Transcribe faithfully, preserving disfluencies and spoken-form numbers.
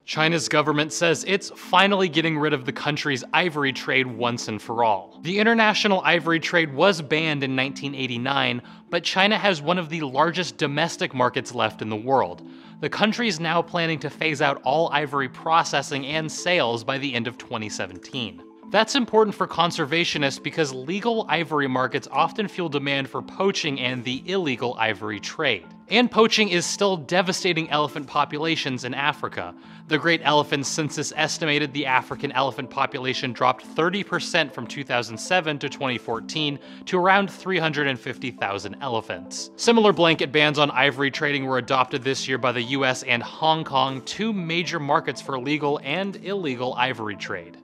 China's government says it's finally getting rid of the country's ivory trade once and for all. The international ivory trade was banned in nineteen eighty-nine, but China has one of the largest domestic markets left in the world. The country is now planning to phase out all ivory processing and sales by the end of twenty seventeen. That's important for conservationists because legal ivory markets often fuel demand for poaching and the illegal ivory trade. And poaching is still devastating elephant populations in Africa. The Great Elephant Census estimated the African elephant population dropped thirty percent from two thousand seven to twenty fourteen to around three hundred fifty thousand elephants. Similar blanket bans on ivory trading were adopted this year by the U S and Hong Kong, two major markets for legal and illegal ivory trade.